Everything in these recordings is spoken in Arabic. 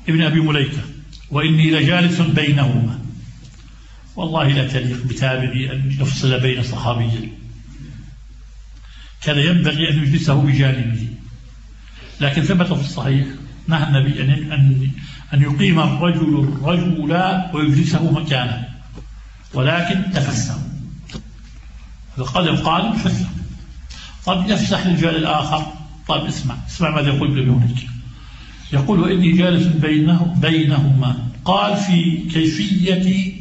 ابن أبي مليكة وإني لجالس بينهما. والله لا تليق بتابعي أن يفصل بين صحابيين، كان ينبغي أن يجلسه بجانبه، لكن ثبت في الصحيح نهى النبي أن يقيم الرجل ويجلسه مكانه، ولكن تفسه. القادم فسه. طب يفسح للجال الآخر. طب اسمع ماذا يقول ابن مليكة. يقول وإني جالس بينهما. قال في كيفية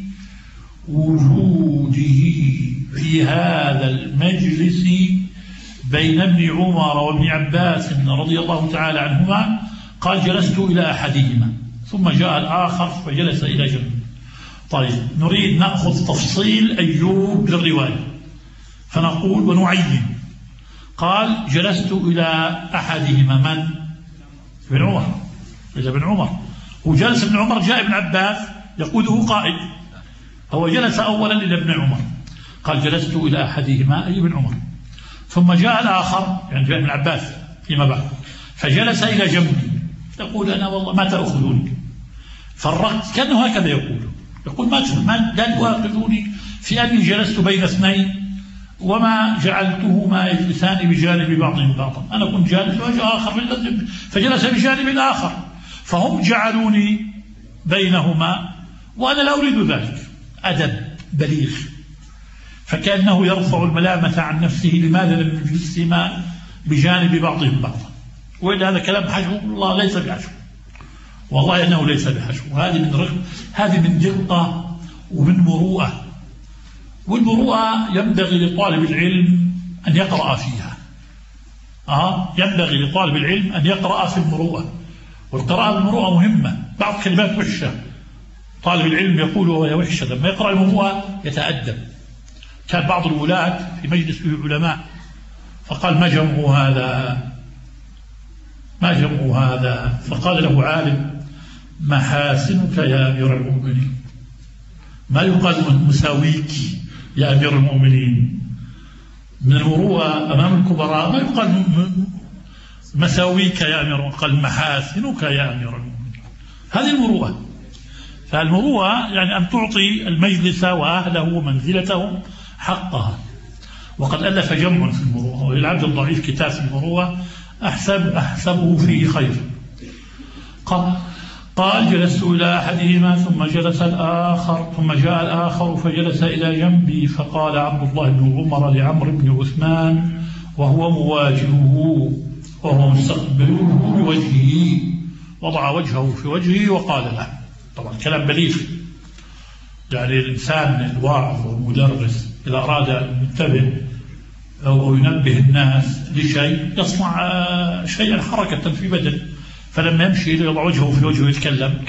وجوده في هذا المجلس بين ابن عمر وابن عباس رضي الله تعالى عنهما، قال جلست إلى أحدهما ثم جاء الآخر فجلس إلى جنبه. طيب نريد نأخذ تفصيل أيوب للرواية فنقول ونعين. قال جلست إلى أحدهما من؟ ابن عمر. إذا ابن عمر وجلس ابن عمر جاء ابن عباس يقوده قائد، هو جلس أولا إلى ابن عمر. قال جلست إلى أحدهما أي ابن عمر، ثم جاء الآخر يعني جاء ابن عباس فيما بعد فجلس إلى جنبي. يقول أنا والله ما تأخذوني، فرقت كأنه هكذا يقول ما لا تؤاخذوني في أني جلست بين اثنين وما جعلتهما يجلسان بجانب بعضهم بعضا. أنا كنت جالس وجاء آخر فجلس بجانب الآخر، فهم جعلوني بينهما وأنا لا أريد ذلك. أدب بليغ. فكأنه يرفع الملامة عن نفسه لماذا لم يجلسهما بجانب بعضهم بعضا. وإلا هذا كلام حشو، والله ليس بحشو، والله أنه ليس بحشو. هذه من دقة ومن مروءة، والمروءة ينبغي لطالب العلم أن يقرأ فيها. ينبغي لطالب العلم أن يقرأ في المروءة، والقراءة بالمروءة مهمة. بعض كلمات وحشة طالب العلم يقول وهي وحشة، لما يقرأ المروءة يتأدب. كان بعض الولاة في مجلس علماء فقال ما جمع هذا، فقال له عالم محاسنك يا أمير المؤمنين، ما يقال مساويك يا أمير المؤمنين. من المروءة أمام الكبراء ما يقال مساويك يا أمير المؤمنين، قال محاسنك يا أمير المؤمنين. هذه المروءة. فالمروءة يعني أن تعطي المجلس وأهله ومنزلته حقها. وقد ألف جمع في المروءة، وللعبد الضعيف كتاب في المروءة أحسبه فيه خير. قال جلست إلى أحدهما ثم جلس الآخر، ثم جاء الآخر فجلس إلى جنبي، فقال عبد الله بن عمر لعمرو بن عثمان وهو مواجهه وهو مستقبله بوجهه، وضع وجهه في وجهه وقال له. طبعا كلام بليغ، يعني الإنسان الواعظ والمدرس إذا أراد أن ينتبه أو ينبه الناس لشيء يصنع شيئا حركة في بدن، فلما يمشي يضع وجهه في وجهه يتكلم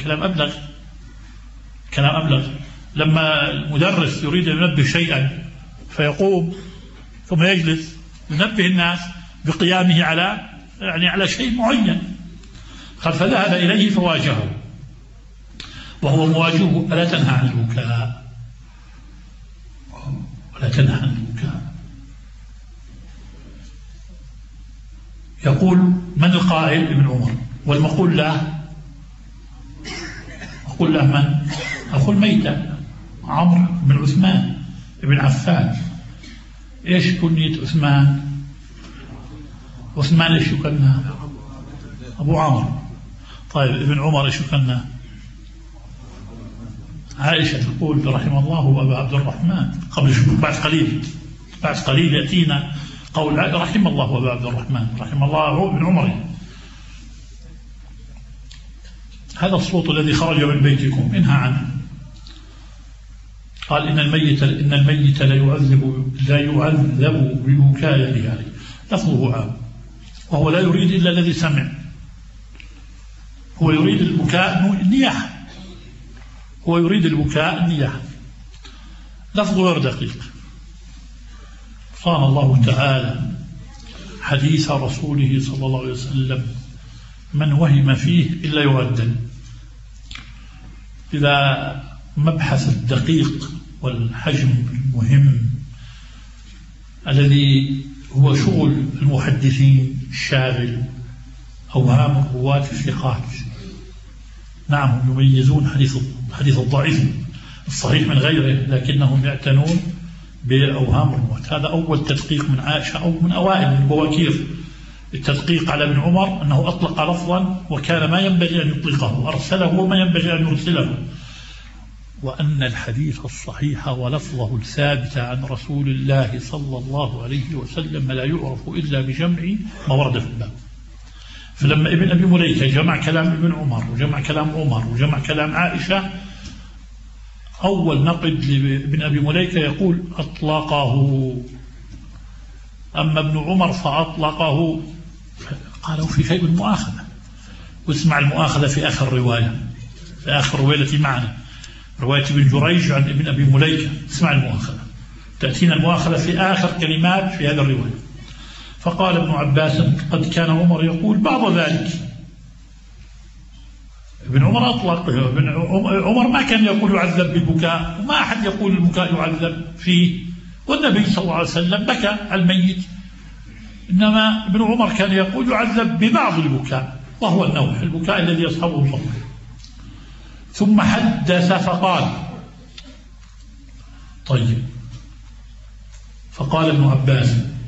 كلام أبلغ. لما المدرس يريد أن ينبه شيئا فيقوم ثم يجلس ينبه الناس بقيامه على شيء معين. فذهب إليه فواجهه وهو مواجهه. ألا تنهى عن البكاء، ولا تنهى عن البكاء. يقول من القائل؟ ابن عمر. والمقول له من؟ أخو الميتة عمرو بن عثمان بن عفان. إيش كنية عثمان؟ إيش يكنى؟ أبو عمرو. طيب ابن عمر إيش يكنى؟ عائشة تقول رحمه الله وأبا عبد الرحمن. بعد قليل يأتينا قول رحم الله وأبا عبد الرحمن، رحم الله ابن عمر. هذا الصوت الذي خرج من بيتكم انهى عنه. قال إن الميت لا يعذب ببكاء رجاله. لفظه عام، وهو لا يريد إلا الذي سمع، هو يريد البكاء نياحة، لفظه غير دقيق. صان الله تعالى حديث رسوله صلى الله عليه وسلم من وهم فيه إلا يردل. إذا مبحث الدقيق والحجم المهم الذي هو شغل المحدثين الشاغل أوهام الرواة الثقات، نعم يميزون حديث الضعيف الصحيح من غيره، لكنهم يعتنون بأوهام الرواة. هذا أول تدقيق من عائشة، أو من أوائل من بواكير التدقيق على ابن عمر، أنه أطلق لفظا وكان ما ينبغي أن يطلقه، أرسله وما ينبغي أن يرسله. وأن الحديث الصحيح ولفظه الثابت عن رسول الله صلى الله عليه وسلم لا يعرف إلا بجمع ما ورد في الباب. فلما ابن أبي مليكة جمع كلام ابن عمر وجمع كلام عمر وجمع كلام عائشة، أول نقد لابن أبي مليكة يقول أطلقه، أما ابن عمر فأطلقه قالوا في شيء من المؤاخذة. واسمع المؤاخذة في آخر رواية، في آخر رواية التي معنا، رواية ابن جريج عن ابن أبي مليكة. اسمع المؤاخذة، تأتينا المؤاخذة في آخر كلمات في هذا الرواية. فقال ابن عباس قد كان عمر يقول بعض ذلك. ابن عمر أطلق، عمر ما كان يقول يعذب بالبكاء، وما أحد يقول البكاء يعذب فيه، والنبي صلى الله عليه وسلم بكى على الميت، إنما ابن عمر كان يقول يعذب ببعض البكاء، وهو النوح، البكاء الذي يصحبه الصبر. ثم حدث فقال، طيب، فقال ابن عباس